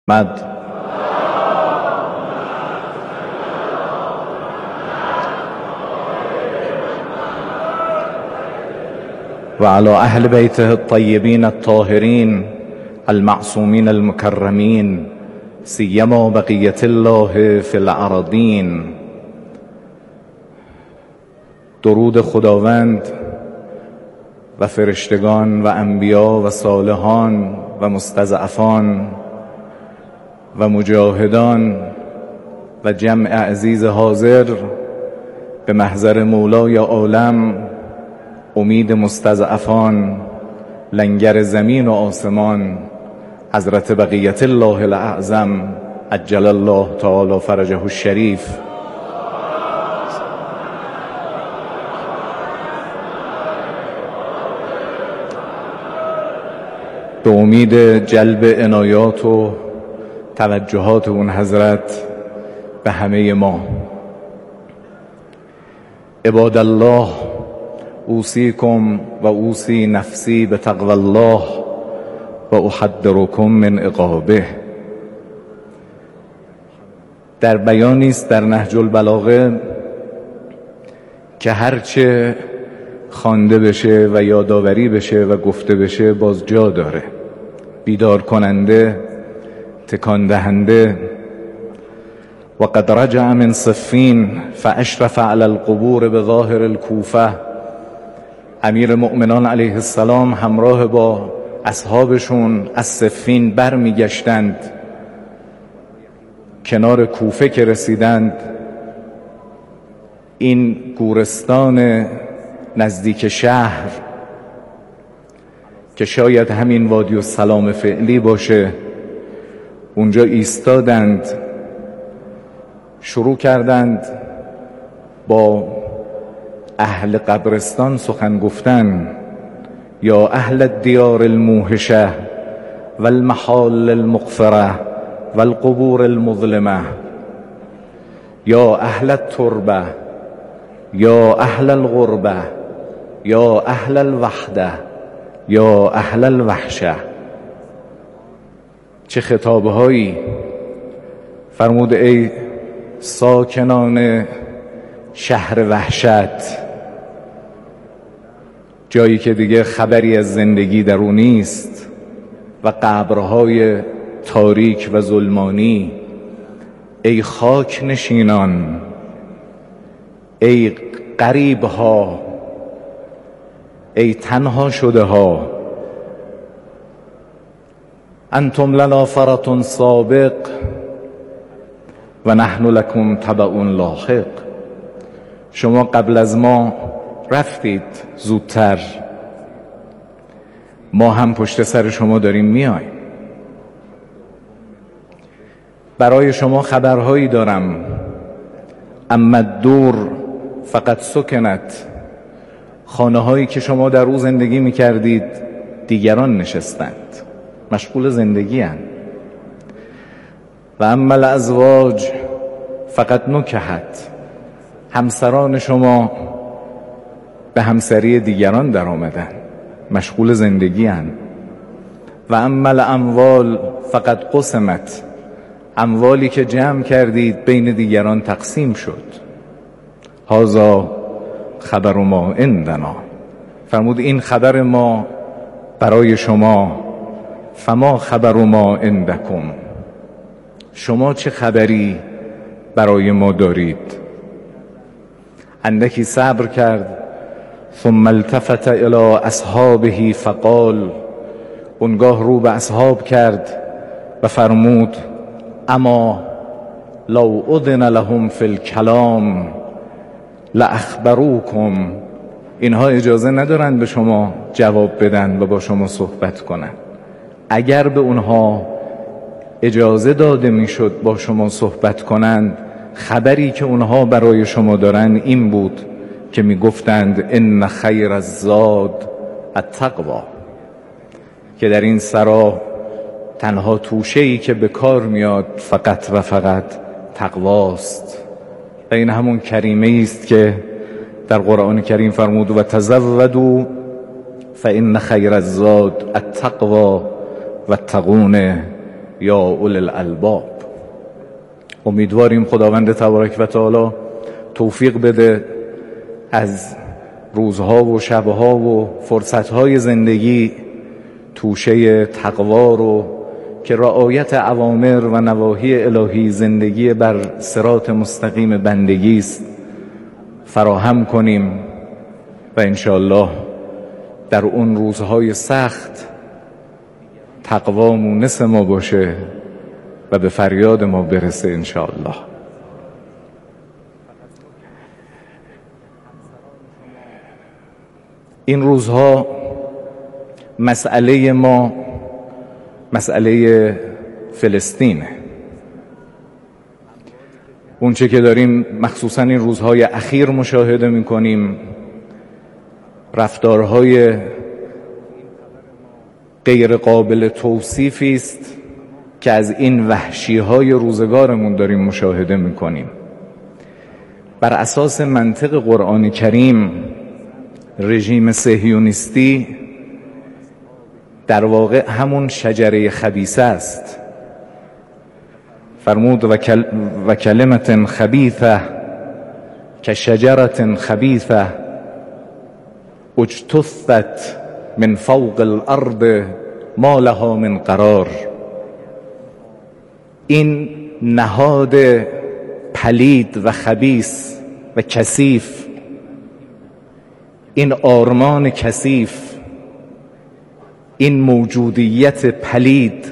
محمد وعلى أهل بيته الطيبين الطاهرين المعصومين المكرمين سيما بقية الله في الأراضين. درود خداوند و فرشتگان و انبیا و صالحان و مستضعفان و مجاهدان و جمع عزیز حاضر به محضر مولای عالم، امید مستضعفان، لنگر زمین و آسمان، حضرت بقیت الله الاعظم عجل الله تعالی فرجه الشریف. به امید جلب عنایات و توجهات اون حضرت به همه ما. عباد الله، اوصیکم و اوصی نفسی به تقوی الله و احذرکم من عقابه. در بیانی است در نهج البلاغه که هرچه خوانده بشه و یادآوری بشه و گفته بشه باز جا داره، بیدار کننده، تکان دهنده. و قد رجع من صفین فاشرف علی القبور بظاهر الکوفه. امیر مؤمنان علیه السلام همراه با اصحابشون از صفین برمیگشتند. کنار کوفه که رسیدند، این گورستان نزدیک شهر که شاید همین وادی السلام فعلی باشه، اونجا ایستادند، شروع کردند با اهل قبرستان سخن گفتن. یا اهل الدیار الموحشه و المحال المغفره و القبور المظلمه، یا اهل التربه، یا اهل الغربه، یا اهل الوحده، یا اهل الوحشه. چه خطابهایی! فرمود ای ساکنان شهر وحشت، جایی که دیگه خبری از زندگی در اون نیست و قبرهای تاریک و ظلمانی. ای خاک نشینان، ای غریب ها، ای تنها شده ها، انتم لنا فرط سابق و نحن لکم تبع لاحق. شما قبل از ما رفتید زودتر، ما هم پشت سر شما داریم میایم. برای شما خبرهایی دارم. اما الدور فقط سکنت. خانه هایی که شما در او زندگی میکردید دیگران نشستند، مشغول زندگی هستند. و اما الازواج فقط نکحت. همسران شما به همسری دیگران در آمدن، مشغول زندگی هستند. و اما الاموال فقط قسمت. اموالی که جمع کردید بین دیگران تقسیم شد. هذا خبر ما عندنا. فرمود این خبر ما برای شما. فما خبر ما عندکم. شما چه خبری برای ما دارید؟ اندکی صبر کرد. ثم التفت الى اصحابه فقال. اونگاه رو به اصحاب کرد و فرمود اما لو اذن لهم فی الکلام لاخبروکم. اینها اجازه ندارند به شما جواب بدن و با شما صحبت کنند. اگر به اونها اجازه داده میشد با شما صحبت کنند، خبری که اونها برای شما دارن این بود که میگفتند ان خیر الزاد التقوا، که در این سرا تنها توشه‌ای که به کار میاد فقط و فقط تقواست. و این همون کریمه است که در قرآن کریم فرمود و تزودوا فان خیر الزاد التقوا واتقون یا اولی الالباب. امیدواریم خداوند تبارک و تعالی توفیق بده از روزها و شبها و فرصتهای زندگی توشه تقوا رو که رعایت اوامر و نواهی الهی زندگی بر صراط مستقیم بندگی است فراهم کنیم و انشاءالله در اون روزهای سخت تقوا مونس ما باشه و به فریاد ما برسه انشاءالله. این روزها مسئله ما مسئله فلسطینه. اونچه که داریم مخصوصا این روزهای اخیر مشاهده میکنیم رفتارهای غیر قابل توصیفی است که از این وحشی‌های روزگارمون داریم مشاهده میکنیم. بر اساس منطق قرآن کریم رژیم صهیونیستی در واقع همون شجره خبیثه است. فرمود و کلمة خبیثه که شجرة خبیثه اجتثت من فوق الارض ما لها من قرار. این نهاد پلید و خبیث و کثیف، این آرمان کثیف، این موجودیت پلید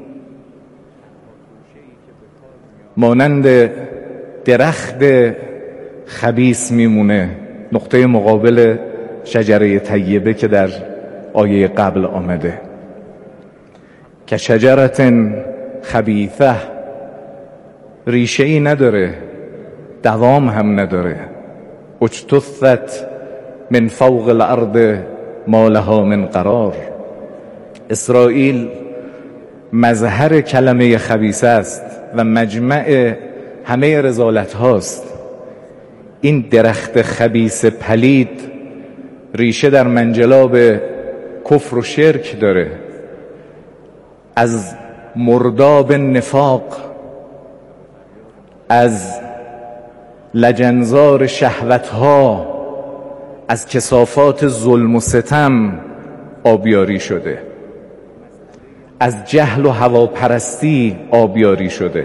مانند درخت خبیث میمونه. نقطه مقابل شجره طیبه که در آیه قبل آمده که شجرة خبیثه ریشه ای نداره، دوام هم نداره. اجتثت من فوق الارض ما لها من قرار. اسرائیل مظهر کلمه خبیثه است و مجمع همه رذالت هاست. این درخت خبیث پلید ریشه در منجلاب کفر و شرک داره. از مرداب نفاق، از لجنزار شهوتها، از کثافات ظلم و ستم آبیاری شده. از جهل و هواپرستی آبیاری شده.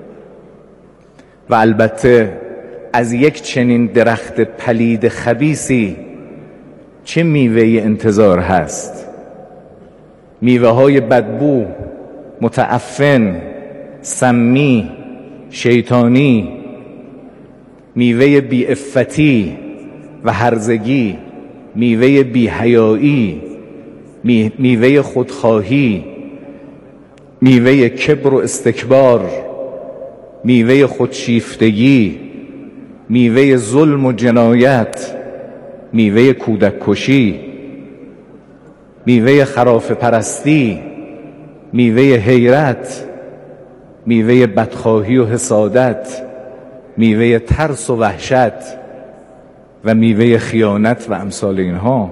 و البته از یک چنین درخت پلید خبیثی چه میوه انتظار هست؟ میوه های بدبو، متعفن، سمی، شیطانی، میوه بی‌عفتی و هرزگی، میوه بی‌حیایی، میوه خودخواهی، میوه کبر و استکبار، میوه خودشیفتگی، میوه ظلم و جنایت، میوه کودک کشی، میوه خرافه پرستی، میوه حیرت، میوه بدخواهی و حسادت، میوه ترس و وحشت و میوه خیانت و امثال اینها.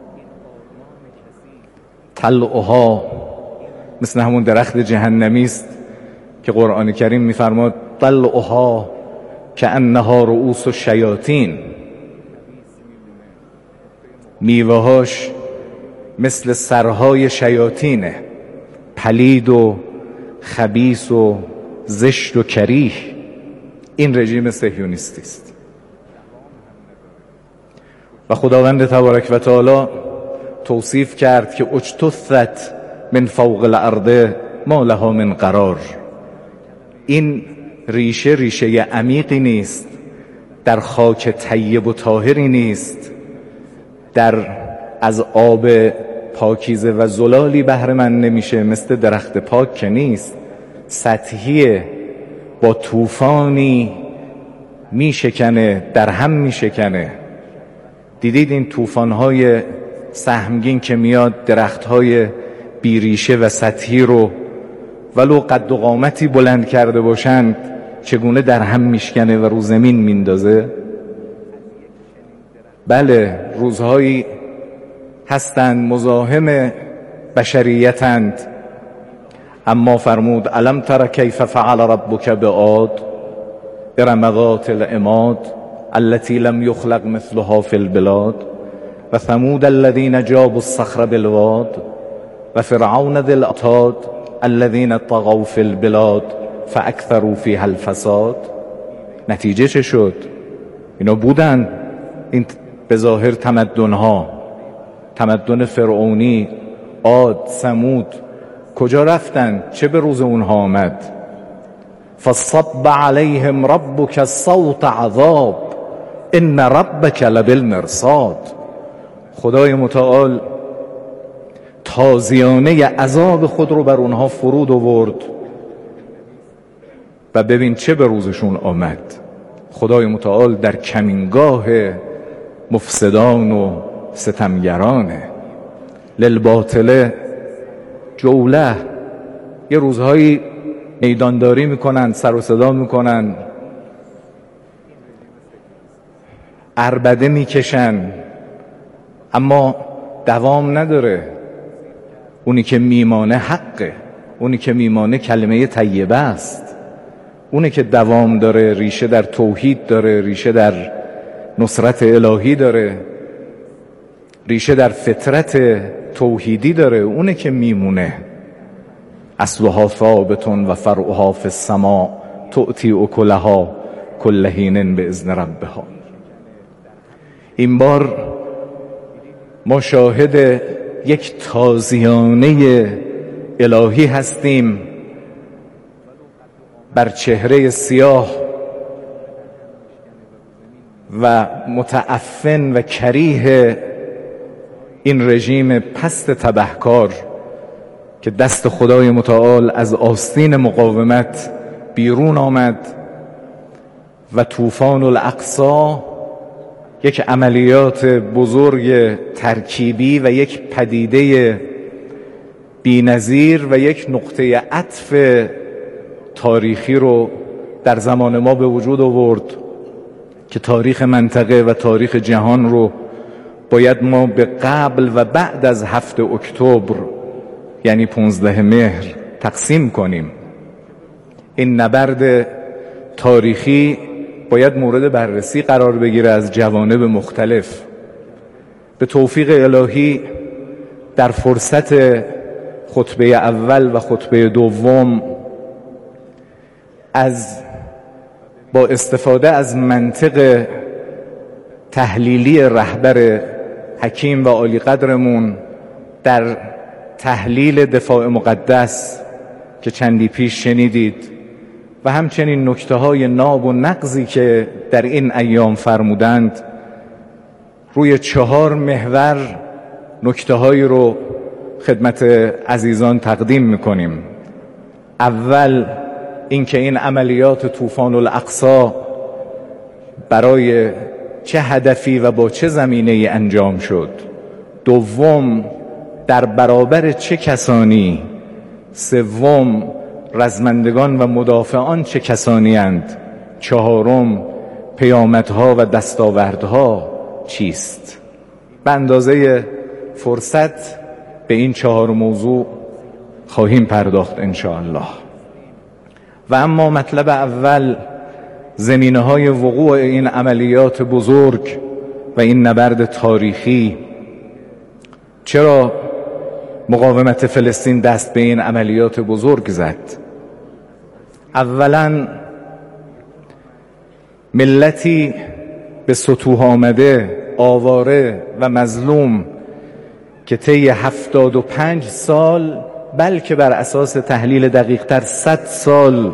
طلعها مثل همون درخت جهنمی است که قرآن کریم می‌فرماد طلعها کأنها رؤوس الشیاطین. میوه‌هاش مثل سرهای شیاطینه، پلید و خبیث و زشت و کریه. این رژیم صهیونیستی است و خداوند تبارک و تعالی توصیف کرد که اجتثت من فوق الارض ما لها من قرار. این ریشه عمیقی نیست، در خاک طیب و طاهری نیست، در از آب پاکیزه و زلالی بهره مند نمیشه، مثل درخت پاک که نیست، سطحیه، با طوفانی میشکنه، در هم میشکنه. دیدید این طوفان‌های سهمگین که میاد درخت‌های بیریشه و سطحی رو ولو قد و قامتی بلند کرده باشند چگونه در هم میشکنه و رو زمین میندازه؟ بله، روزهایی هستند مزاحم بشریتند، اما فرمود الم تر کیف فعل ربک بعاد ارم ذات العماد التي لم يخلق مثلها في البلاد و ثمود الذين جابوا الصخر بالواد و فرعون ذی الاوتاد الذين طغوا في البلاد فاکثروا فيها الفساد. نتیجه چه شد؟ اینا بودن، این به ظاهر تمدن‌ها، تمدن فرعونی، عاد، ثمود، کجا رفتن؟ چه به روز اونها آمد؟ فصب علیهم ربک صوت عذاب ان ربک لبالمرصاد. خدای متعال تازیانه عذاب خود رو بر اونها فرود آورد و ببین چه به روزشون آمد. خدای متعال در کمینگاه مفسدان و ستمگرانه. للباطل جوله، یه روزهایی میدانداری میکنن، سر و صدا میکنن، عربده میکشن، اما دوام نداره. اونی که میمانه حقه، اونی که میمانه کلمه طیبه است، اونی که دوام داره، ریشه در توحید داره، ریشه در نصرت الهی داره، ریشه در فطرت توحیدی داره، اونه که میمونه. اصلها ثابت و فرعها فی السماء تؤتی اکلها کل حین باذن ربها. این بار ما شاهد یک تازیانه الهی هستیم بر چهره سیاه و متعفن و کریه این رژیم پست تبهکار که دست خدای متعال از آستین مقاومت بیرون آمد و طوفان الاقصی یک عملیات بزرگ ترکیبی و یک پدیده بی‌نظیر و یک نقطه عطف تاریخی رو در زمان ما به وجود آورد که تاریخ منطقه و تاریخ جهان رو باید ما به قبل و بعد از 7 اکتبر یعنی 15 مهر تقسیم کنیم. این نبرد تاریخی باید مورد بررسی قرار بگیره از جوانب مختلف. به توفیق الهی در فرصت خطبه اول و خطبه دوم با استفاده از منطق تحلیلی رهبر حکیم و عالی قدرمون در تحلیل دفاع مقدس که چندی پیش شنیدید و همچنین نکته‌های ناب و نقضی که در این ایام فرمودند، روی 4 محور نکته‌هایی رو خدمت عزیزان تقدیم می‌کنیم. اول اینکه این عملیات طوفان الاقصی برای چه هدفی و با چه زمینه‌ای انجام شد. دوم در برابر چه کسانی. سوم رزمندگان و مدافعان چه کسانی اند. چهارم پیامدها و دستاوردها چیست. به اندازه فرصت به این 4 موضوع خواهیم پرداخت انشاءالله. و اما مطلب اول، زمینه‌های وقوع این عملیات بزرگ و این نبرد تاریخی. چرا مقاومت فلسطین دست به این عملیات بزرگ زد؟ اولا ملتی به سطوح آمده، آواره و مظلوم که طی 75 سال، بلکه بر اساس تحلیل دقیق‌تر 100 سال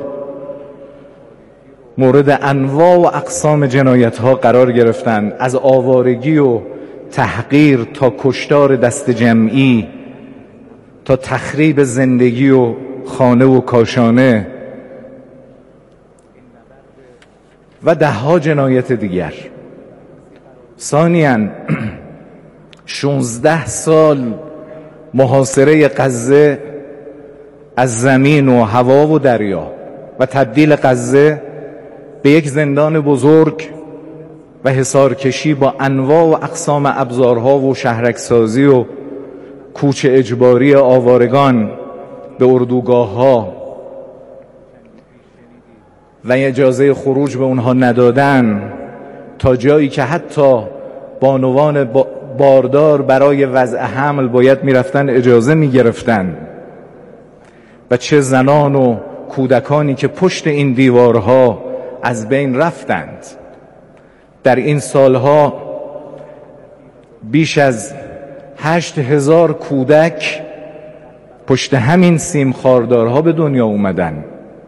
مورد انواع و اقسام جنایت‌ها قرار گرفتند، از آوارگی و تحقیر تا کشتار دست جمعی تا تخریب زندگی و خانه و کاشانه و 10 جنایت دیگر. ثانیاً 16 سال محاصره غزه از زمین و هوا و دریا و تبدیل غزه به یک زندان بزرگ و حصارکشی با انواع و اقسام ابزارها و شهرکسازی و کوچ اجباری آوارگان به اردوگاه‌ها و اجازه خروج به اونها ندادن، تا جایی که حتی بانوان باردار برای وضع حمل باید میرفتن اجازه میگرفتن، و چه زنان و کودکانی که پشت این دیوارها از بین رفتند. در این سالها بیش از 8,000 کودک پشت همین سیم خاردارها به دنیا اومدن.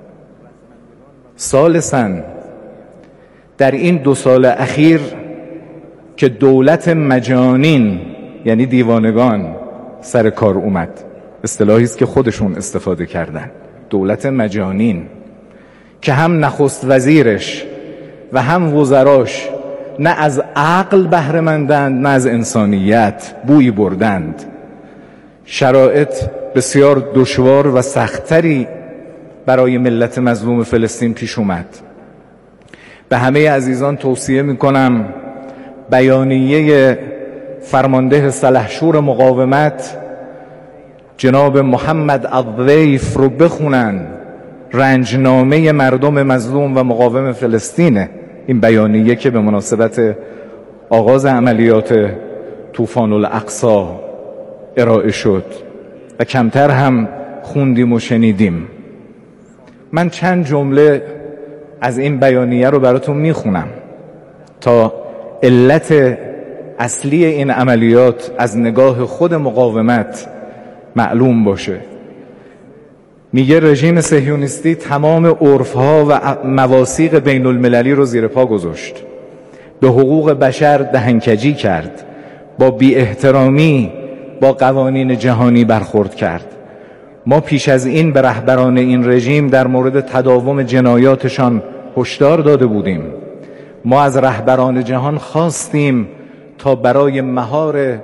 ثالثاً در این 2 سال اخیر که دولت مجانین یعنی دیوانگان سر کار اومد، اصطلاحی است که خودشون استفاده کردن، دولت مجانین، که هم نخست وزیرش و هم وزراش نه از عقل بهره مندند نه از انسانیت، بویی بردند. شرایط بسیار دشوار و سختری برای ملت مظلوم فلسطین پیش اومد. به همه عزیزان توصیه میکنم بیانیه فرمانده سلحشور مقاومت جناب محمد الضیف رو بخونن. رنجنامه مردم مظلوم و مقاوم فلسطینه این بیانیه که به مناسبت آغاز عملیات طوفان الاقصی ارائه شد و کمتر هم خوندیم و شنیدیم. من چند جمله از این بیانیه رو براتون میخونم تا علت اصلی این عملیات از نگاه خود مقاومت معلوم باشه. میگه رژیم صهیونیستی تمام عرفها و مواثیق بین المللی رو زیر پا گذاشت، به حقوق بشر دهنکجی کرد، با بی احترامی با قوانین جهانی برخورد کرد. ما پیش از این به رهبران این رژیم در مورد تداوم جنایاتشان هشدار داده بودیم. ما از رهبران جهان خواستیم تا برای مهار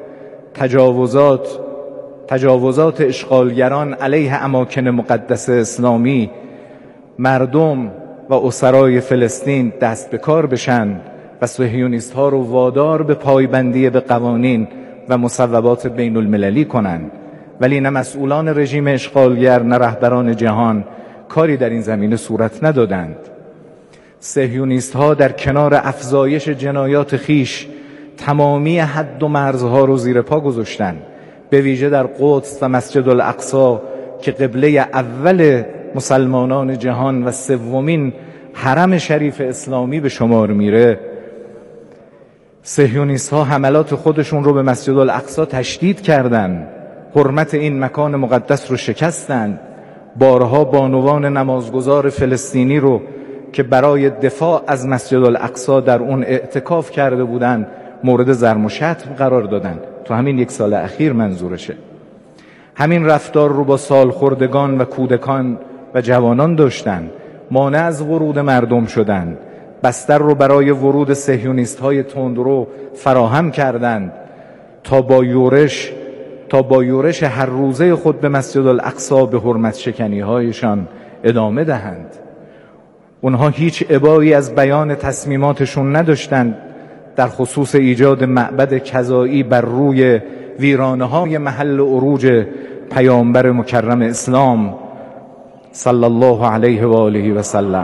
تجاوزات اشغالگران علیه اماکن مقدس اسلامی مردم و اسرای فلسطین دست به کار بشن و صهیونیست ها رو وادار به پایبندی به قوانین و مصوبات بین المللی کنند. ولی نه مسئولان رژیم اشغالگر نه رهبران جهان کاری در این زمینه صورت ندادند. صهیونیست ها در کنار افزایش جنایات خیش تمامی حد و مرزها رو زیر پا گذاشتند، به ویژه در قدس و مسجد الاقصی که قبله اول مسلمانان جهان و سومین حرم شریف اسلامی به شمار میره. صهیونیست ها حملات خودشون رو به مسجد الاقصی تشدید کردند، حرمت این مکان مقدس رو شکستند، بارها بانوان نمازگزار فلسطینی رو که برای دفاع از مسجد الاقصی در اون اعتکاف کرده بودند مورد ضرب و شتم قرار دادند. تو همین 1 سال اخیر منظورشه. همین رفتار رو با سالخوردگان و کودکان و جوانان داشتن، مانع از ورود مردم شدند، بستر رو برای ورود صهیونیست های تندرو فراهم کردند تا با یورش هر روزه خود به مسجد الاقصی به حرمت شکنی هایشان ادامه دهند. اونها هیچ ابایی از بیان تصمیماتشون نداشتند در خصوص ایجاد معبد کذایی بر روی ویرانه‌های محل عروج پیامبر مکرم اسلام صلی الله علیه و آله و سلم.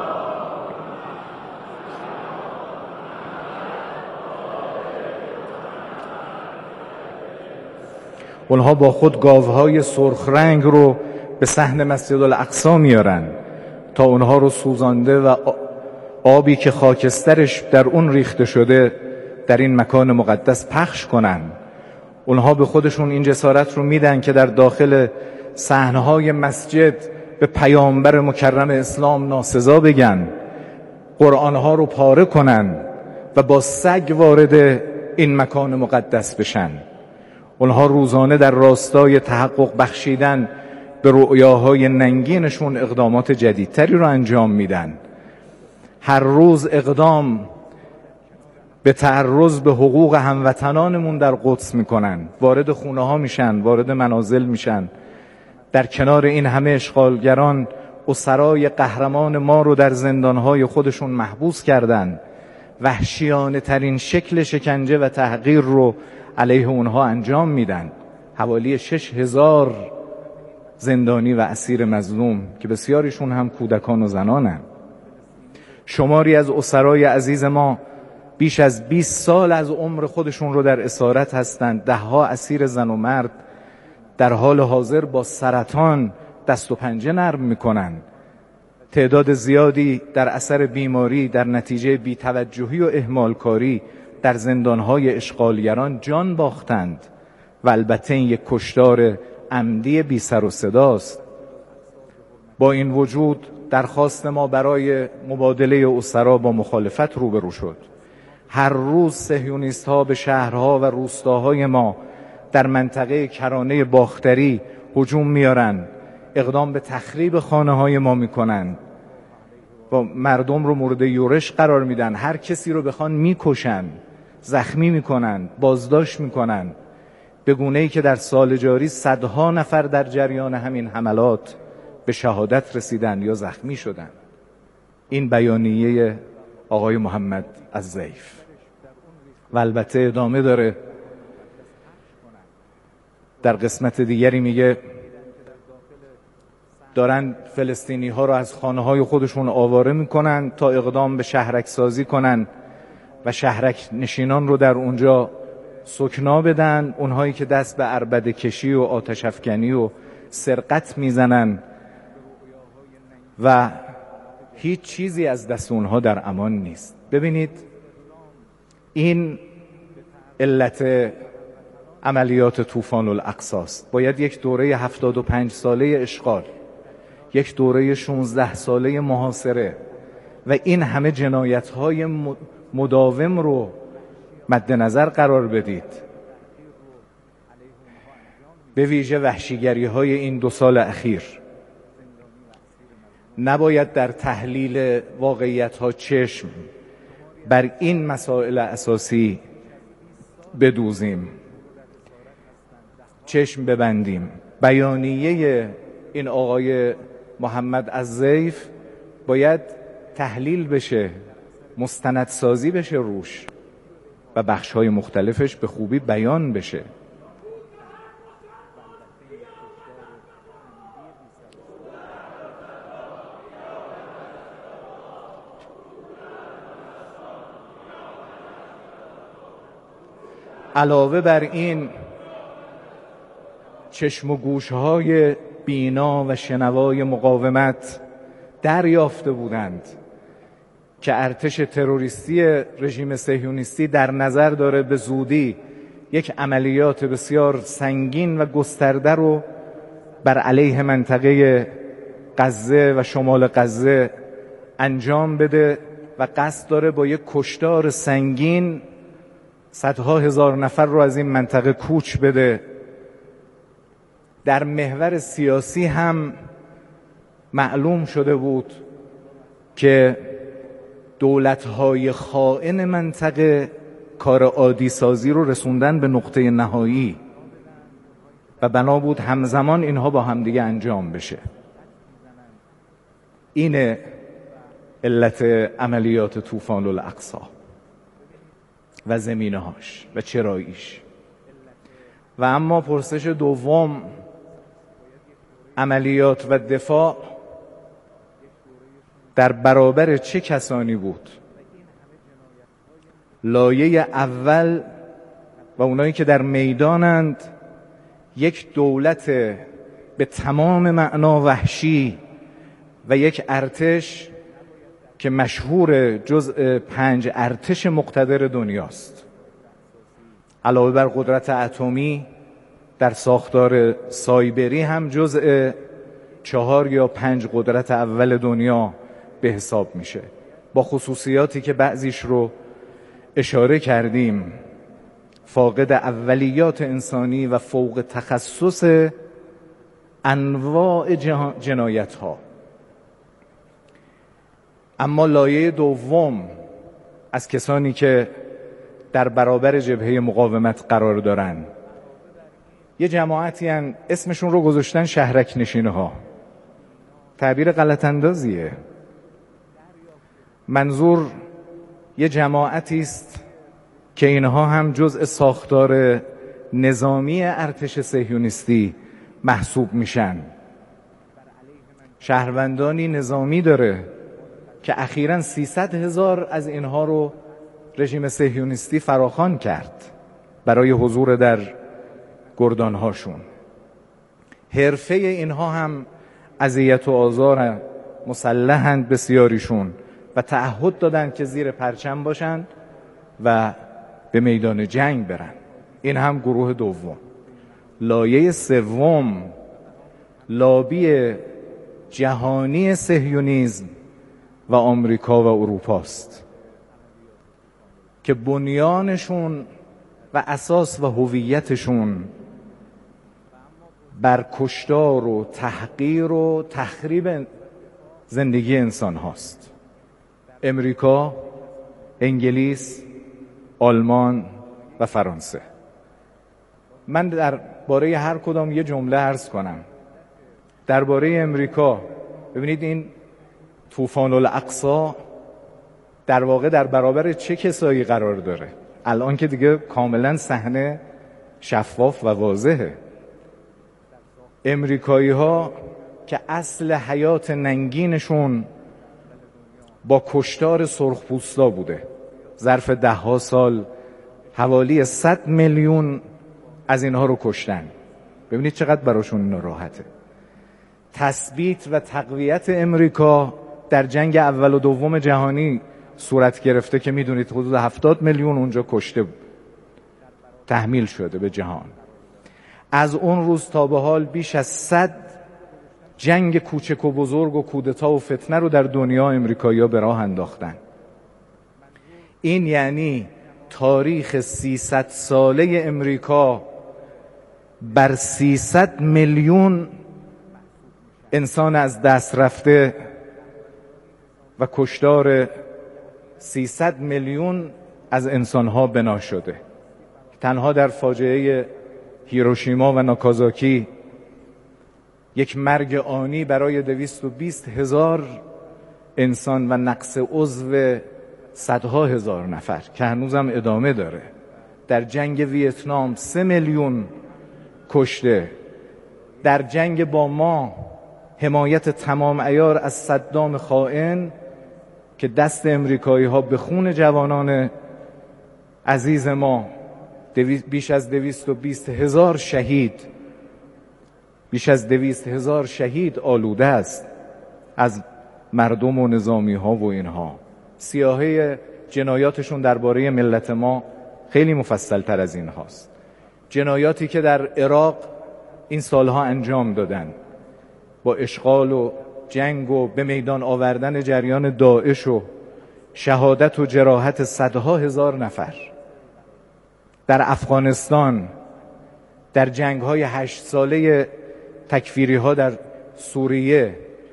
اونها با خود گاوهای سرخ رنگ رو به صحن مسجد الاقصی میارن تا اونها رو سوزانده و آبی که خاکسترش در اون ریخته شده در این مکان مقدس پخش کنن. اونها به خودشون این جسارت رو میدن که در داخل صحنه‌های مسجد به پیامبر مکرم اسلام ناسزا بگن، قرآنها رو پاره کنن و با سگ وارد این مکان مقدس بشن. اونها روزانه در راستای تحقق بخشیدن به رؤیاهای ننگینشون اقدامات جدیدتری رو انجام میدن. هر روز اقدام به تعرض به حقوق هموطنانمون در قدس میکنن، وارد خونه ها میشن، وارد منازل میشن. در کنار این همه اشغالگران اسرای قهرمان ما رو در زندانهای خودشون محبوس کردن. وحشیانه ترین شکل شکنجه و تحقیر رو علیه اونها انجام میدن. حوالی 6,000 زندانی و اسیر مظلوم که بسیاریشون هم کودکان و زنانن. شماری از اسرای عزیز ما بیش از 20 سال از عمر خودشون رو در اسارت هستند. 10 اسیر زن و مرد در حال حاضر با سرطان دست و پنجه نرم میکنن. تعداد زیادی در اثر بیماری در نتیجه بی‌توجهی و اهمالکاری در زندانهای اشغالگران جان باختند و البته این یک کشتار عمدی بی سر و صداست. با این وجود درخواست ما برای مبادله اسرا با مخالفت روبرو شد. هر روز صهیونیست ها به شهرها و روستاهای ما در منطقه کرانه باختری هجوم میارن، اقدام به تخریب خانه های ما میکنن و مردم رو مورد یورش قرار میدن. هر کسی رو بخوان میکشن، زخمی میکنن، بازداشت میکنن، به گونه‌ای که در سال جاری صدها نفر در جریان همین حملات به شهادت رسیدن یا زخمی شدن. این بیانیه آقای محمد الضیف و البته ادامه داره. در قسمت دیگری میگه دارن فلسطینی ها رو از خانه های خودشون آواره میکنن تا اقدام به شهرک سازی کنن و شهرک نشینان رو در اونجا سکنا بدن. اونهایی که دست به عربده کشی و آتش افکنی و سرقت میزنن و هیچ چیزی از دست اونها در امان نیست. ببینید این علت عملیات طوفان الاقصی است. باید یک دوره 75 ساله اشغال، یک دوره 16 ساله محاصره و این همه جنایت‌های مداوم رو مد نظر قرار بدید. به ویژه وحشیگری‌های این 2 سال اخیر. نباید در تحلیل واقعیت‌ها چشم بر این مسائل اساسی بدوزیم، چشم ببندیم. بیانیه این آقای محمد الضیف باید تحلیل بشه، مستندسازی بشه روش و بخش‌های مختلفش به خوبی بیان بشه. علاوه بر این چشم و گوش‌های بینا و شنوای مقاومت دریافته بودند که ارتش تروریستی رژیم صهیونیستی در نظر داره به زودی یک عملیات بسیار سنگین و گسترده رو بر علیه منطقه غزه و شمال غزه انجام بده و قصد داره با یک کشتار سنگین صدها هزار نفر رو از این منطقه کوچ بده. در محور سیاسی هم معلوم شده بود که دولت‌های خائن منطقه کار عادی سازی رو رسوندن به نقطه نهایی و بنا بود همزمان اینها با همدیگه انجام بشه. این علت عملیات طوفان الاقصی و زمینه‌هاش و چراییش. و اما پرسش دوم، عملیات و دفاع در برابر چه کسانی بود؟ لایه اول و اونایی که در میدانند یک دولت به تمام معنا وحشی و یک ارتش که مشهور جزء 5 ارتش مقتدر دنیاست. علاوه بر قدرت اتمی در ساختار سایبری هم جزء 4 یا 5 قدرت اول دنیا به حساب میشه، با خصوصیاتی که بعضیش رو اشاره کردیم. فاقد اولیات انسانی و فوق تخصص انواع جنایت ها. اما لایه دوم از کسانی که در برابر جبهه مقاومت قرار دارن یه جماعتی هن اسمشون رو گذاشتن شهرک نشینه ها. تعبیر غلط اندازیه. منظور یه جماعتی است که اینها هم جزء ساختار نظامی ارتش صهیونیستی محسوب میشن شهروندانی نظامی داره که اخیراً 300,000 از اینها رو رژیم صهیونیستی فراخوان کرد برای حضور در گردانهاشون. حرفه اینها هم اذیت و آزار مسلحند بسیاریشون و تعهد دادن که زیر پرچم باشند و به میدان جنگ برن. این هم گروه دوم. لایه سوم لابی جهانی صهیونیسم و آمریکا و اروپاست که بنیانشون و اساس و هویتشون بر کشتار و تحقیر و تخریب زندگی انسان هاست. امریکا، انگلیس، آلمان و فرانسه. من درباره هر کدام یه جمله عرض کنم. درباره امریکا، ببینید این طوفان الاقصی در واقع در برابر چه کسایی قرار داره؟ الان که دیگه کاملا صحنه شفاف و واضحه. امریکایی ها که اصل حیات ننگینشون با کشتار سرخپوستا بوده، ظرف 10 سال حوالی 100 میلیون از اینها رو کشتن. ببینید چقدر براشون ناراحته. تثبیت و تقویت امریکا در جنگ اول و دوم جهانی صورت گرفته که میدونید حدود 70 میلیون اونجا کشته تحمیل شده به جهان. از اون روز تا به حال بیش از 100 جنگ کوچک و بزرگ و کودتا و فتنه رو در دنیا امریکایی‌ها به راه انداختن. این یعنی تاریخ 300 ساله امریکا بر 300 میلیون انسان از دست رفته و کشتار 300 میلیون از انسانها بنا شده. تنها در فاجعه هیروشیما و ناکازاکی یک مرگ آنی برای 220,000 انسان و نقص عضو صدها هزار نفر که هنوزم ادامه داره. در جنگ ویتنام 3 میلیون کشته. در جنگ با ما حمایت تمام عیار از صدام خائن که دست امریکایی ها به خون جوانان عزیز ما بیش از 220,000 شهید، بیش از 200,000 شهید آلوده است از مردم و نظامی ها و اینها. سیاهه جنایاتشون درباره ملت ما خیلی مفصل تر از این هاست. جنایاتی که در عراق این سالها انجام دادن با اشغال و جنگ و به میدان آوردن جریان داعش و شهادت و جراحت صدها هزار نفر. در افغانستان در جنگ‌های 8 ساله تکفیری‌ها در سوریه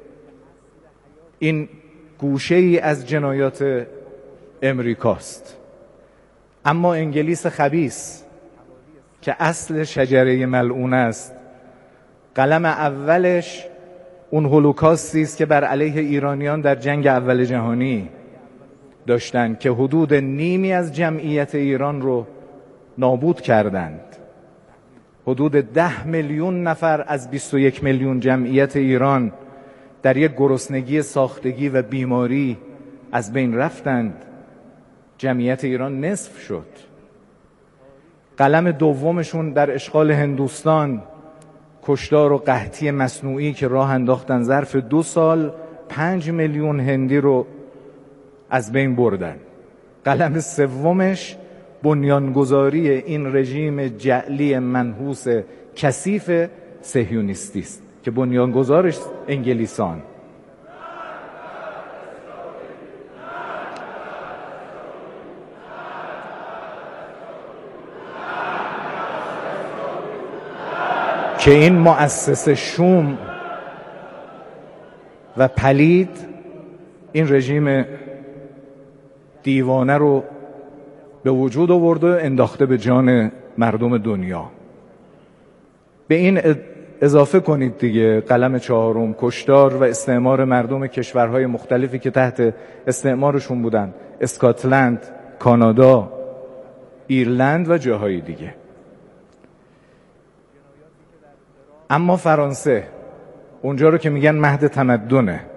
این گوشه‌ای از جنایات امریکاست. اما انگلیس خبیث که اصل شجره ملعون است، قلم اولش اون هولوکاستی است که بر علیه ایرانیان در جنگ اول جهانی داشتند که حدود نیمی از جمعیت ایران رو نابود کردند. حدود 10 میلیون نفر از 21 میلیون جمعیت ایران در یک گرسنگی ساختگی و بیماری از بین رفتند. جمعیت ایران نصف شد. قلم دومشون در اشغال هندوستان، کشتار و قحطی مصنوعی که راه انداختن، ظرف 2 سال 5 میلیون هندی رو از بین بردن. قلم سومش بنیانگذاری این رژیم جعلی منحوس کثیف صهیونیستی است که بنیانگذارش انگلیسان. که این مؤسسه شوم و پلید این رژیم دیوانه رو به وجود آورده و انداخته به جان مردم دنیا. به این اضافه کنید دیگه قلم چهارم، کشتار و استعمار مردم کشورهای مختلفی که تحت استعمارشون بودن، اسکاتلند، کانادا، ایرلند و جاهای دیگه. اما فرانسه اونجا رو که میگن مهد تمدنه،